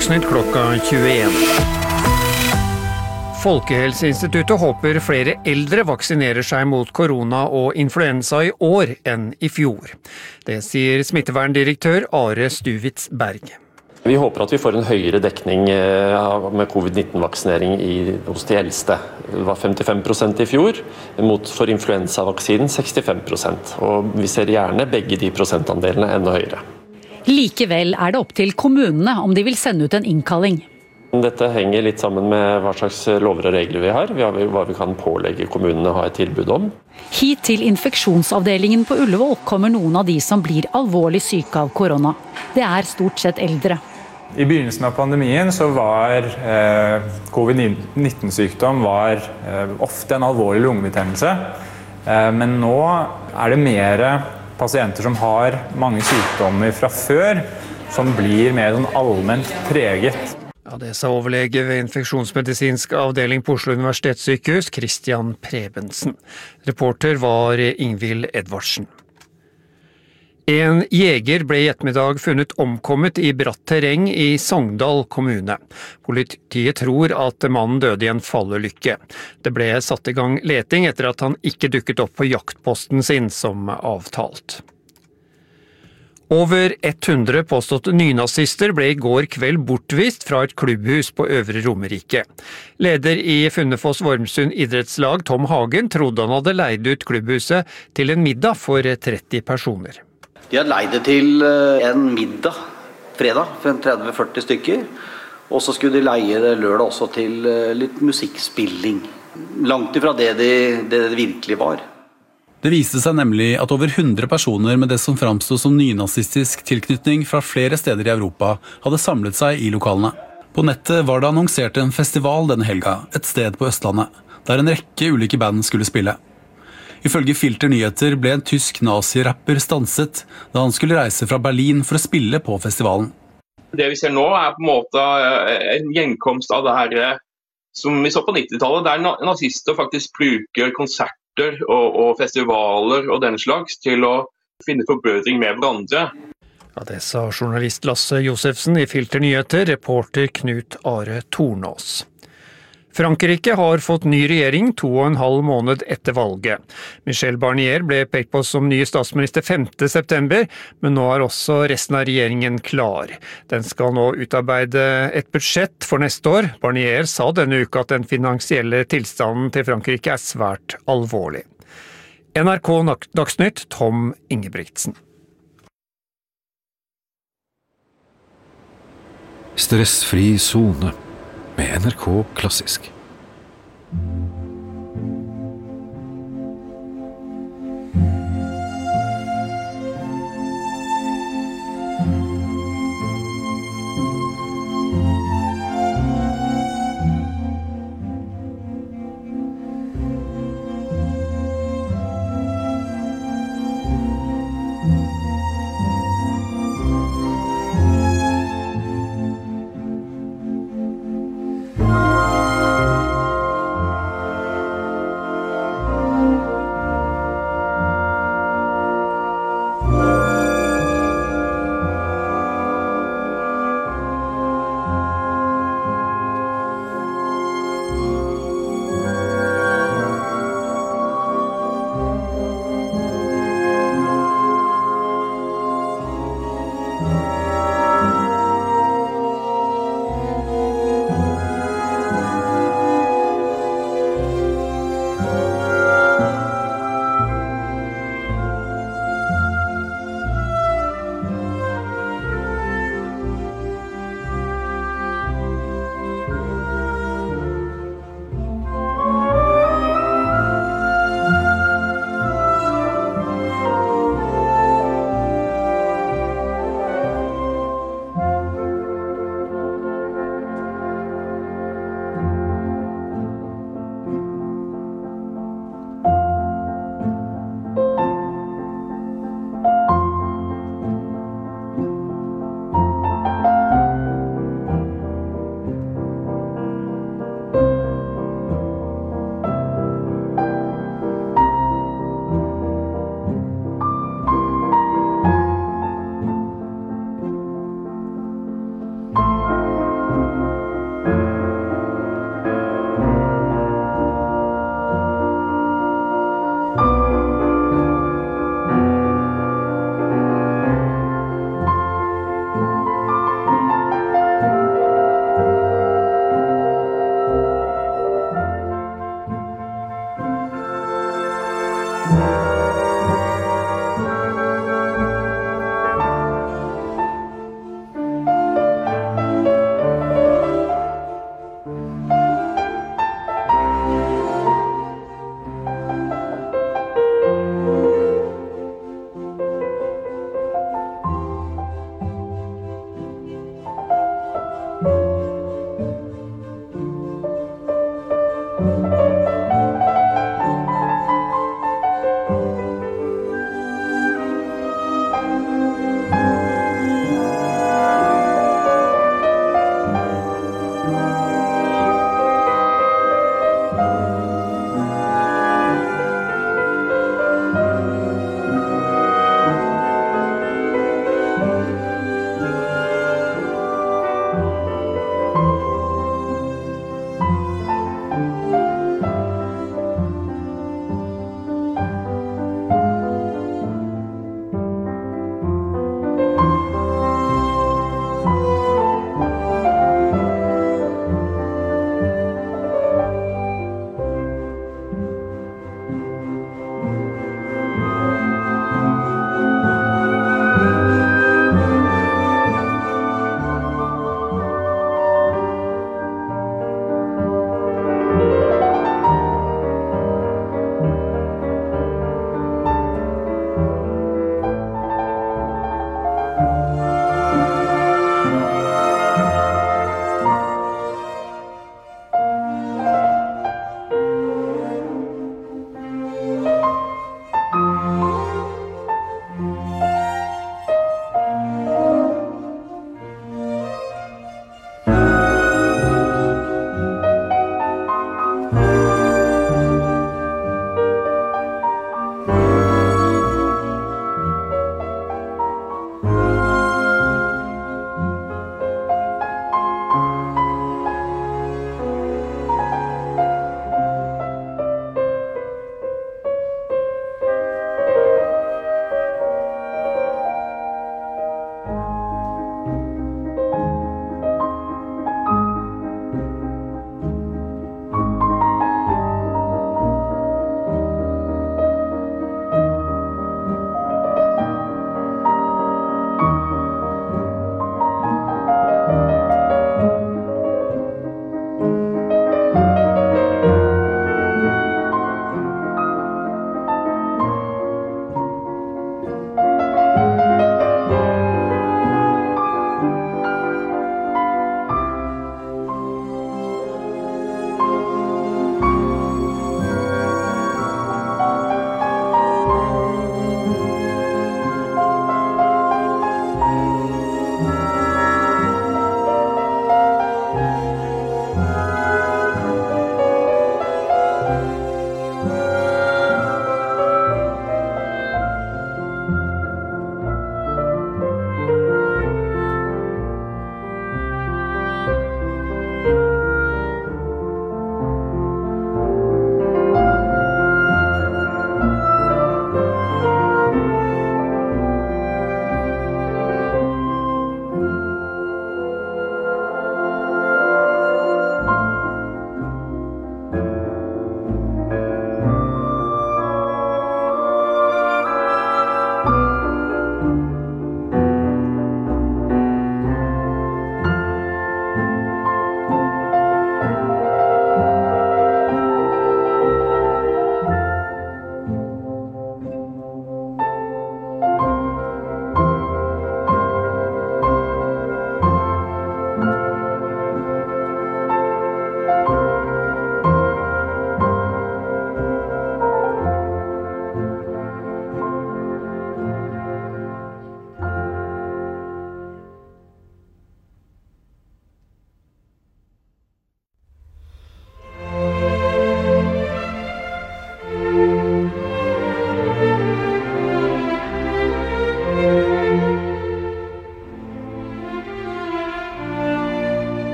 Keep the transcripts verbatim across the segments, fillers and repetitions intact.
Dagsnytt klokka tjueen. Folkehelseinstituttet håper flere eldre vaksinerer seg mot korona og influensa i år enn i fjor. Det sier smitteverndirektør Are Stuvitz Berg. Vi håper at vi får en høyere dekning med covid nitten-vaksinering hos de eldste. Det var femtifem prosent i fjor, mot for influensavaksinen sekstifem prosent. Og vi ser gjerne begge de prosentandelene enda høyere. Likevel er det opp til kommunene om de vil sende ut en innkalling. Dette henger litt sammen med hva slags lover og regler vi har, hva vi kan pålegge kommunene å ha et tilbud om. Hit til infeksjonsavdelingen på Ullevål kommer noen av de som blir alvorlig syke av korona. Det er stort sett eldre. I begynnelsen av pandemien så var eh, covid nitten-sykdom var eh, ofte en alvorlig lungebetennelse, eh, men nå er det mer pasienter som har mange sykdommer fra før, som blir mer sånn allment preget. Ja, det sa overlege ved infeksjonsmedisinsk avdeling på Oslo Universitetssykehus, Christian Prebensen. Reporter var Ingvild Edvardsen. En jeger ble i ettermiddag funnet omkommet i bratt terreng i Sogndal kommune. Politiet tror at mannen døde i en fallulykke. Det ble satt i gang leting etter at han ikke dukket opp på jaktposten sin som avtalt. Over hundre påståtte nynazister ble i går kveld bortvist fra et klubbhus på Øvre Romerike. Leder i Funnefoss Vormsund idrettslag, Tom Hagen, trodde han hadde leid ut klubbhuset til en middag for tretti personer. De hadde leid det til en middag fredag for tretti til førti stykker, og så skulle de leie det lørdag også til litt musikkspilling. Langt ifra det det, det virkelig var. Det viste seg nemlig at over hundre personer med det som framstod som nynazistisk tilknytning fra flere steder i Europa hadde samlet seg i lokalene. På nettet var det annonsert en festival denne helga, et sted på Østlandet, der en rekke ulike band skulle spille. Ifølge Filter Nyheter ble en tysk nazi-rapper stanset da han skulle reise fra Berlin for å spille på festivalen. Det vi ser nå er på en måte en gjenkomst av det her som vi så på nittitallet, der nazister faktisk bruker konserter og, og festivaler og den slags til å finne forbedring med hverandre. Ja, det sa journalist Lasse Josefsen i Filter Nyheter, reporter Knut Are Tornås. Frankrike har fått ny regjering to og en halv måned etter valget. Michel Barnier ble pekt på som ny statsminister femte september, men nå er også resten av regjeringen klar. Den skal nå utarbeide et budsjett for neste år. Barnier sa denne uka at den finansielle tilstanden til Frankrike er svært alvorlig. N R K Dagsnytt, Tom Ingebrigtsen. Stressfri zone med N R K Klassisk.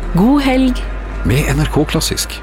God helg Med N R K Klassisk.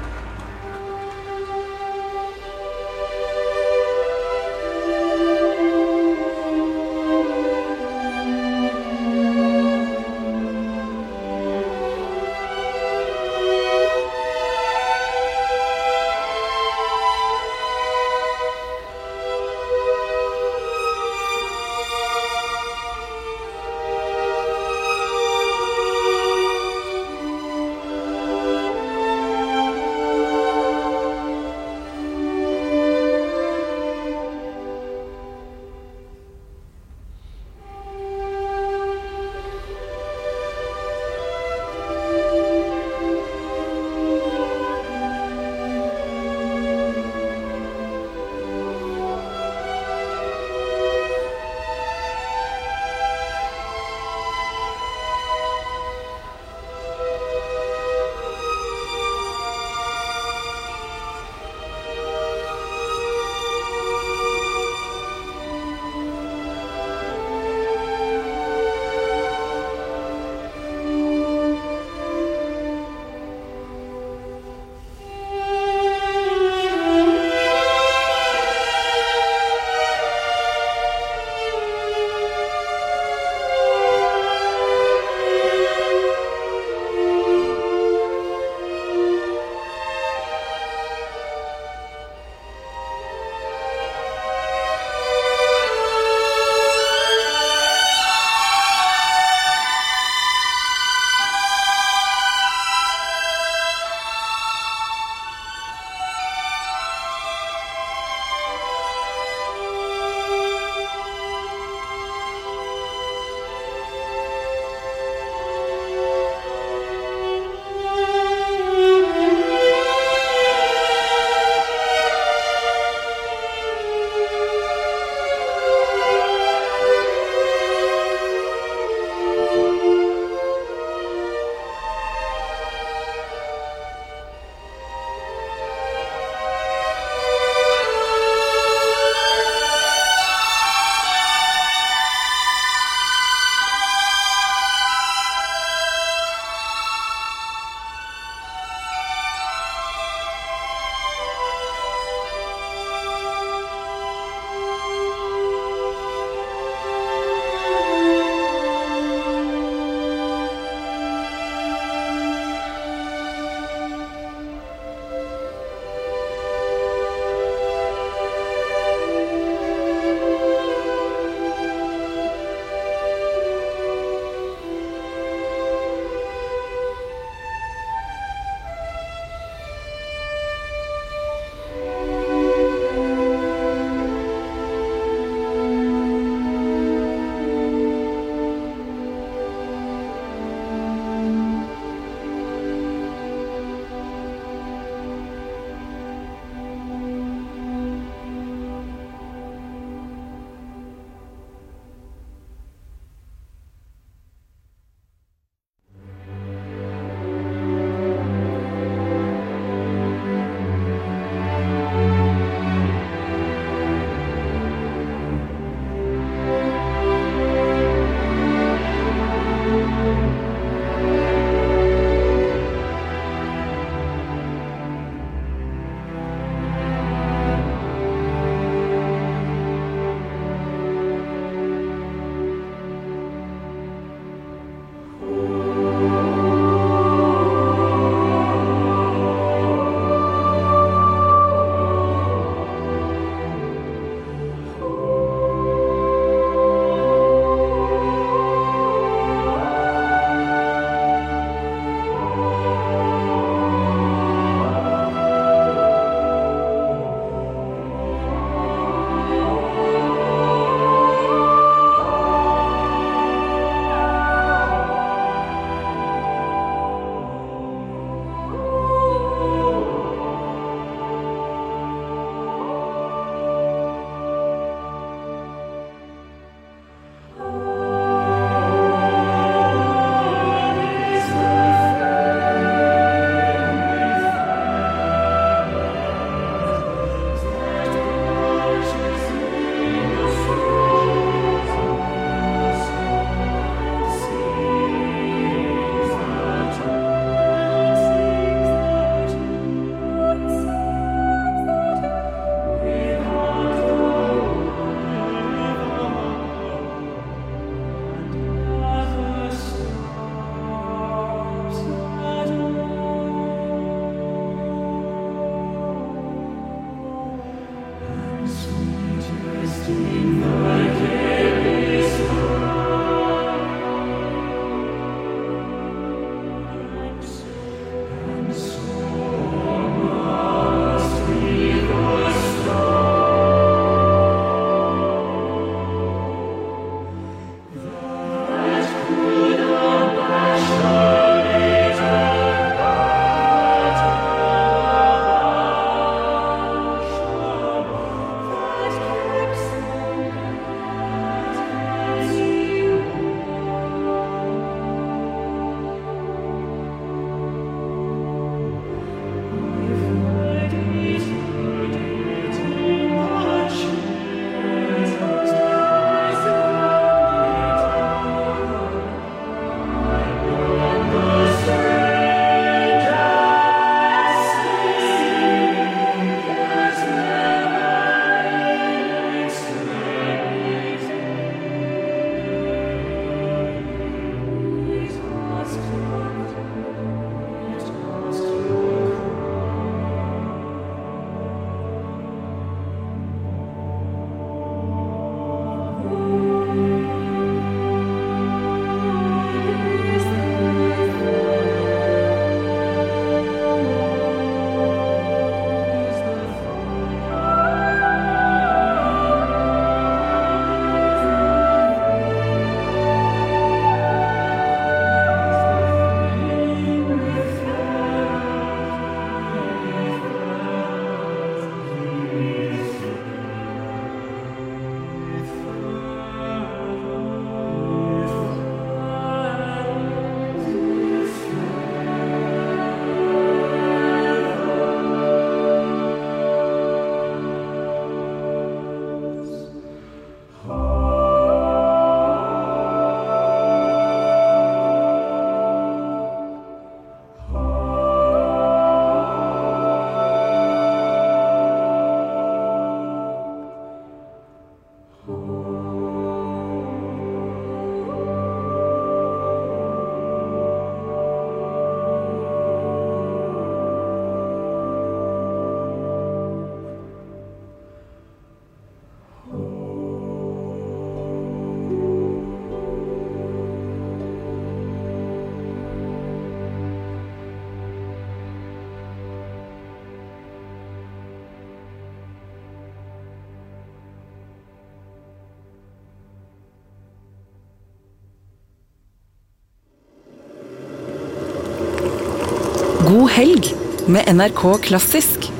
God helg med N R K Klassisk.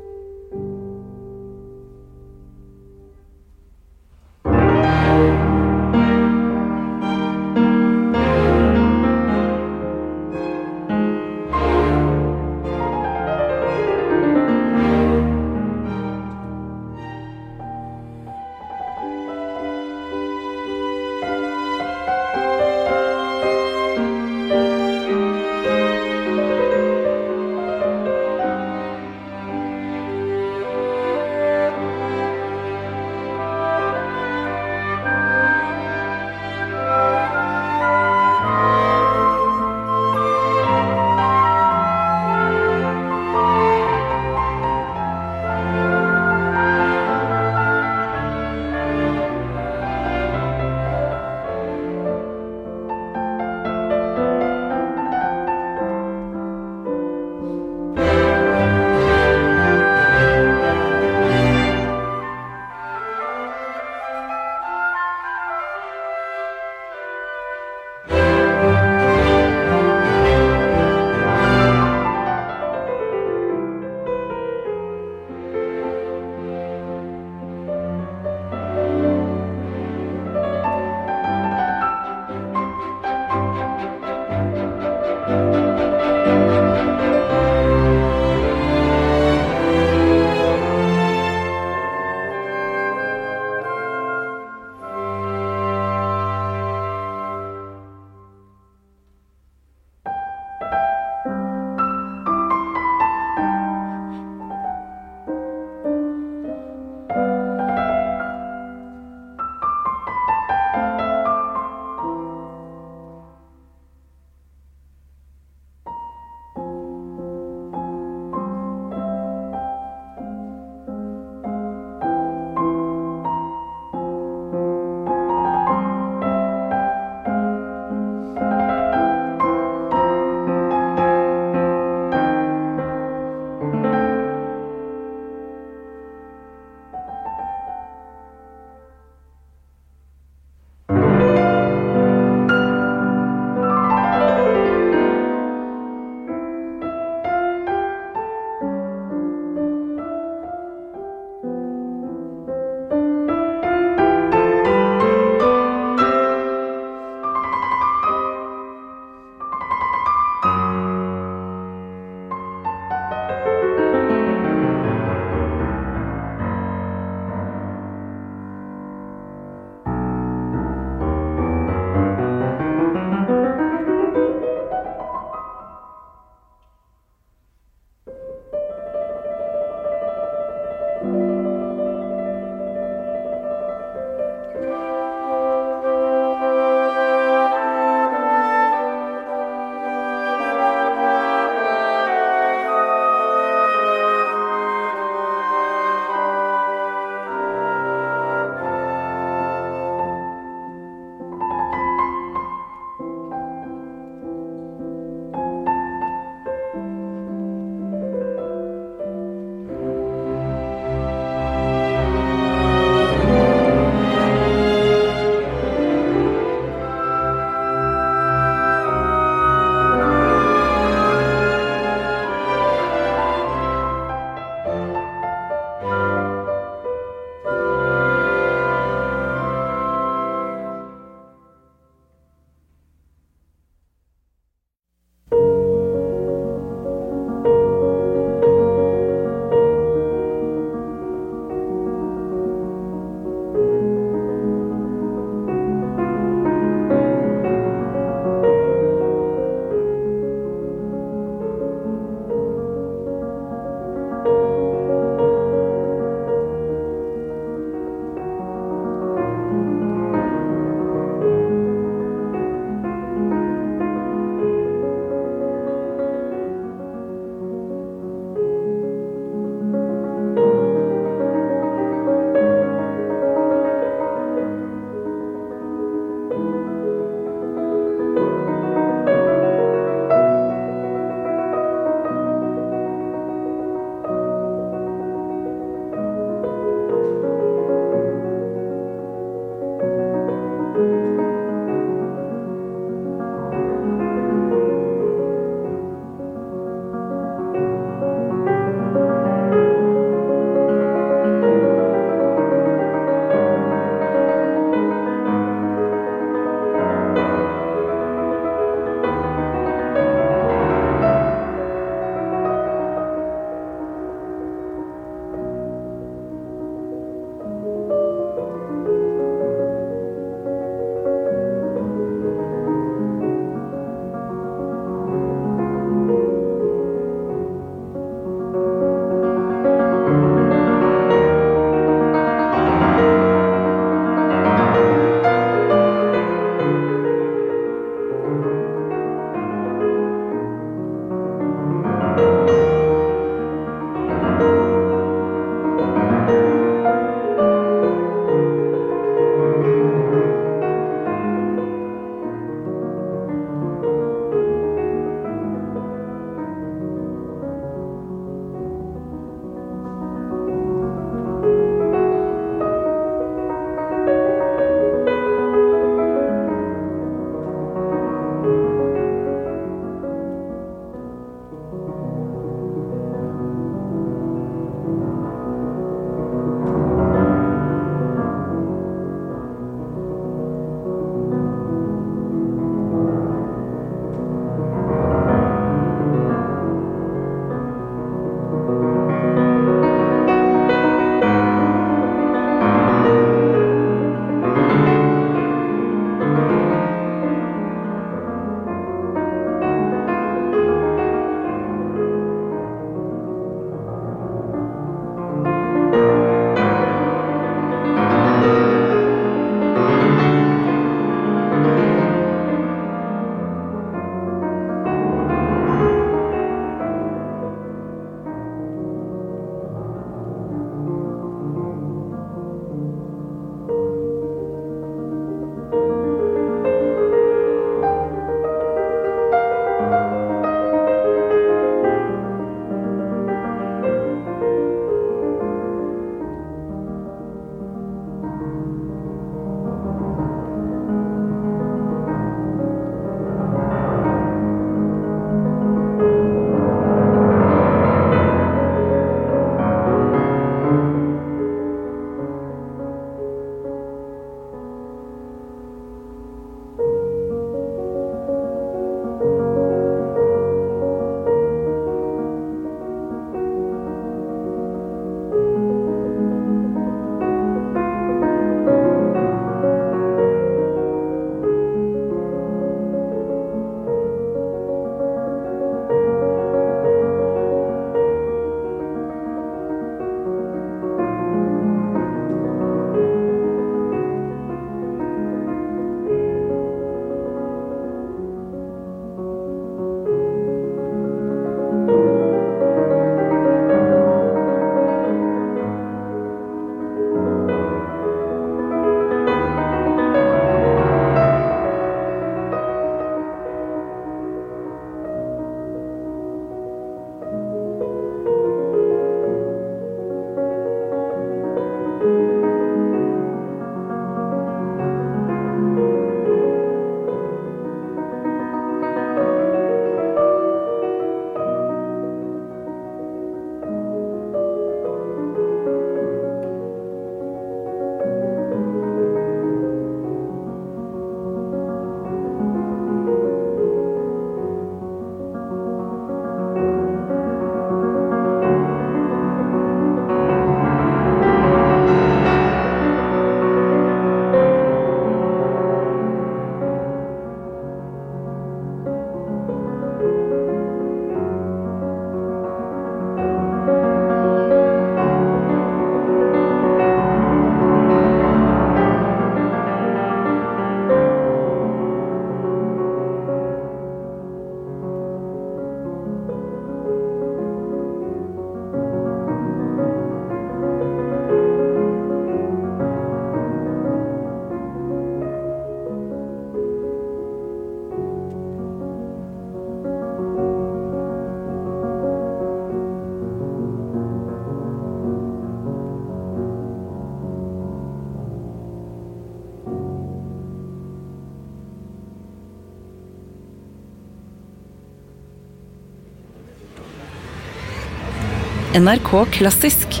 N R K Klassisk.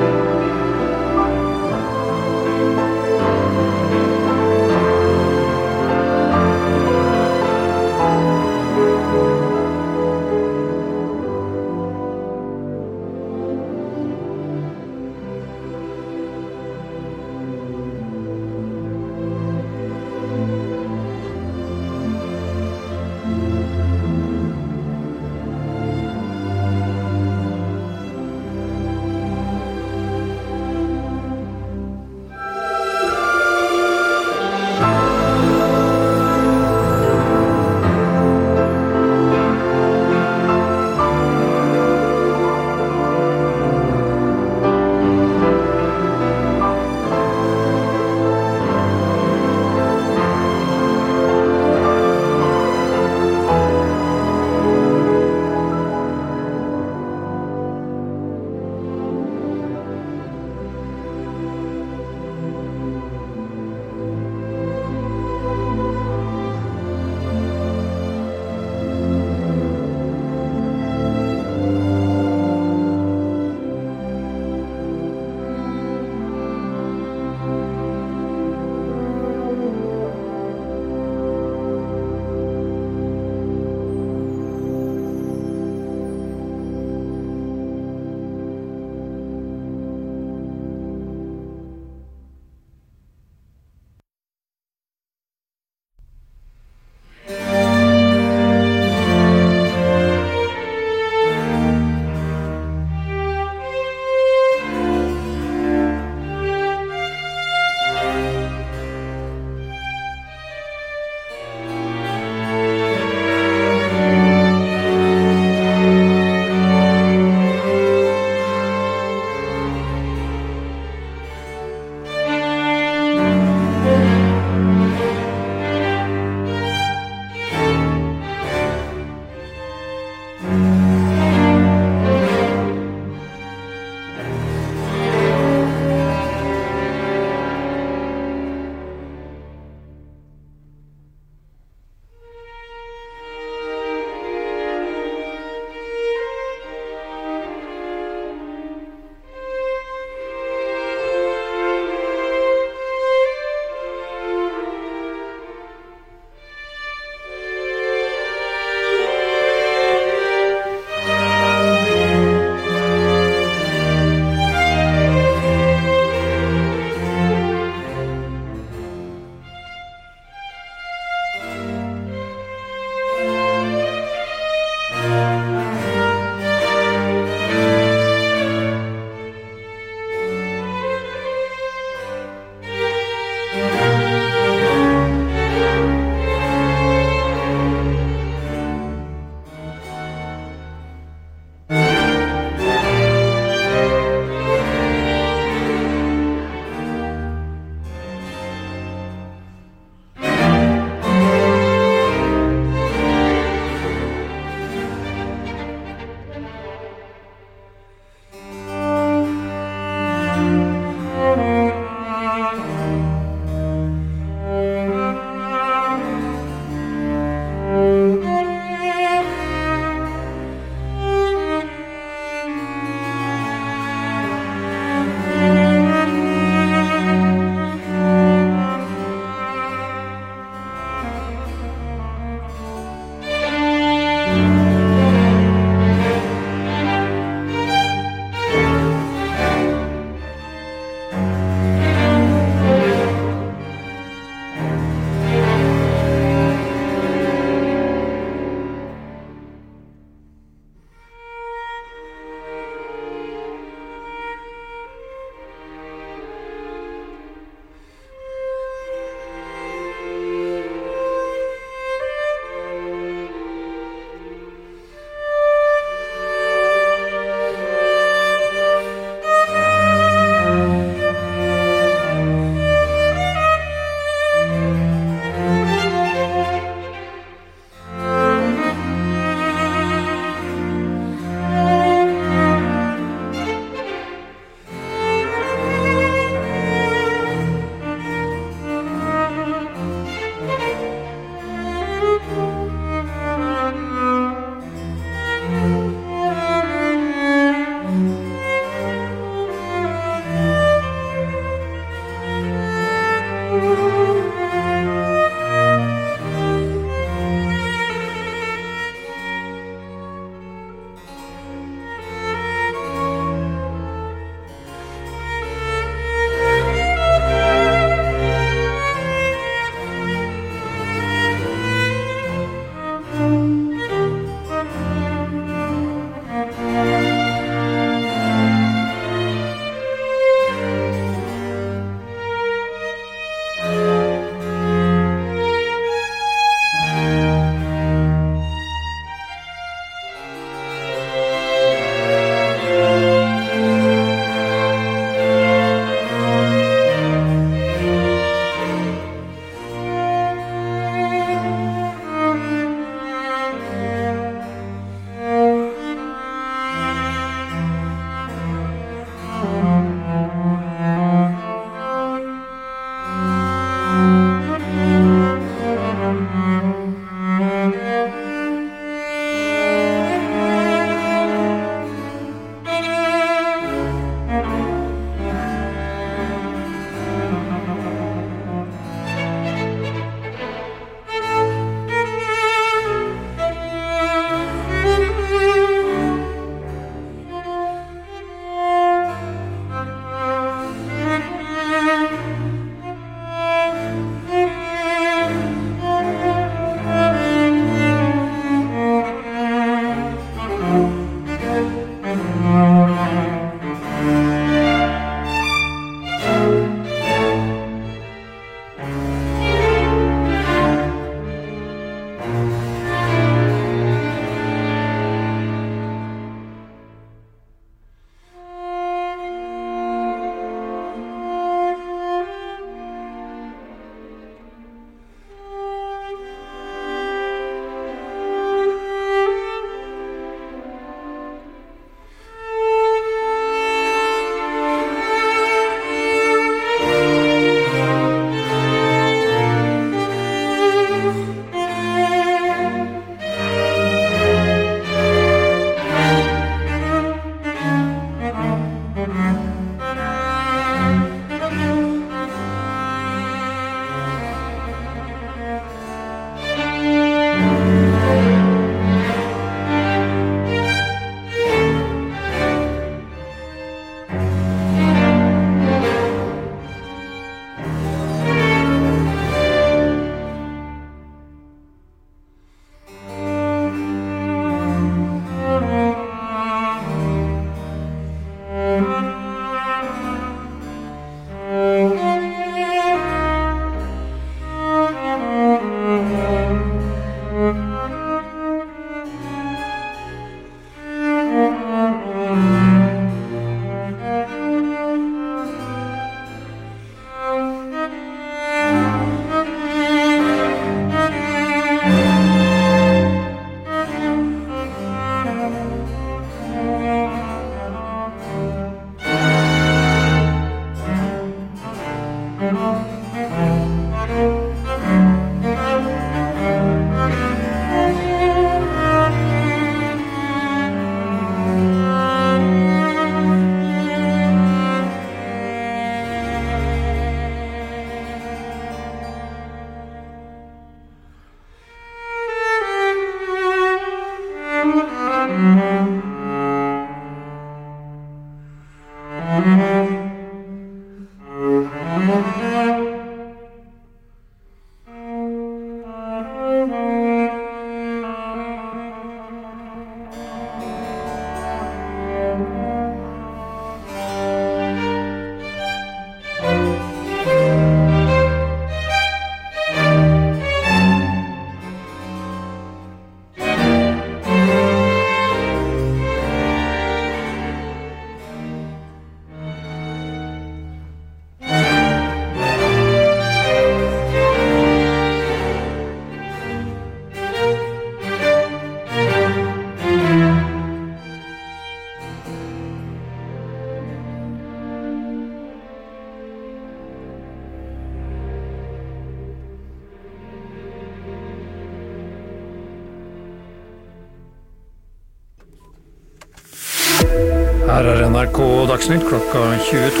Her er N R K Dagsnytt klokka tjueto.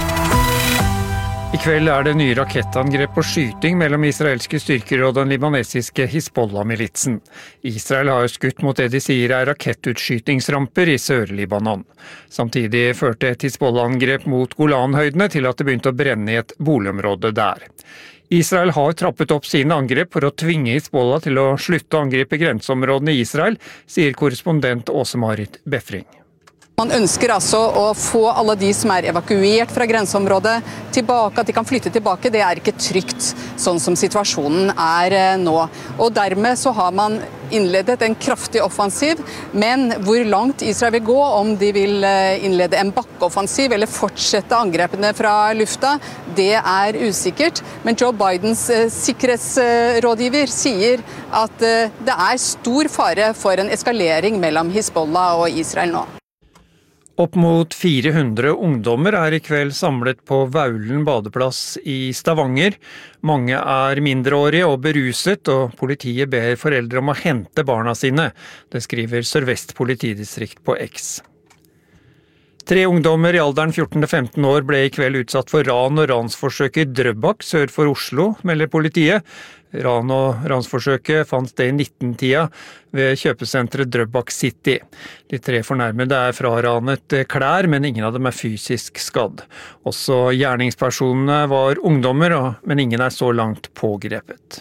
I kveld er det nye rakettangrep og skyting mellom israelske styrker og den libanesiske Hizbollah-militsen. Israel har skutt mot det de sier er rakettutskytingsramper i Sør-Libanon. Samtidig førte et Hizbollah-angrep mot Golanhøydene til at det begynte å brenne i et boligområde der. Israel har trappet opp sine angrep for å tvinge Hizbollah til å slutte å angripe grenseområdene i Israel, sier korrespondent Åse-Marit Befring. Man ønsker altså å få alle de som er evakuert fra grenseområdet tilbake, at de kan flytte tilbake. Det er ikke trygt, sånn som situasjonen er nå. Og dermed så har man innledet en kraftig offensiv, men hvor langt Israel vil gå, om de vil innlede en bakkeoffensiv eller fortsette angrepene fra lufta, det er usikkert. Men Joe Bidens sikkerhetsrådgiver sier at det er stor fare for en eskalering mellom Hizbollah og Israel nå. Opp mot fire hundre ungdommer er i kveld samlet på Vaulen badeplass i Stavanger. Mange er mindreårige og beruset, og politiet ber foreldre om å hente barna sine. Det skriver Sør-Vest politidistrikt på X. Tre ungdommer i alderen fjorten til femten år ble i kveld utsatt for ran og ransforsøk i Drøbak sør for Oslo, melder politiet. Ran- og ransforsøket fant sted i nitten-tida ved kjøpesenteret Drøbak City. De tre fornærmede er fraranet klær, men ingen av dem er fysisk skadd. Også gjerningspersonene var ungdommer, men ingen er så langt pågrepet.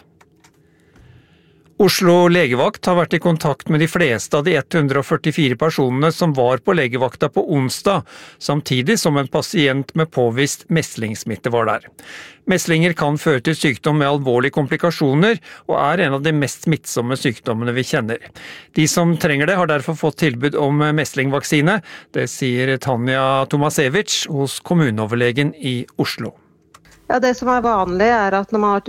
Oslo legevakt har vært i kontakt med de fleste av de ett hundre førtifire personene som var på legevakta på onsdag, samtidig som en pasient med påvist meslingsmitte var der. Meslinger kan føre til sykdom med alvorlige komplikasjoner, og er en av de mest smittsomme sykdommene vi kjenner. De som trenger det har derfor fått tilbud om meslingvaksine. Det sier Tanja Tomasevich hos kommuneoverlegen i Oslo. Ja, det som er vanlig er at når man har vært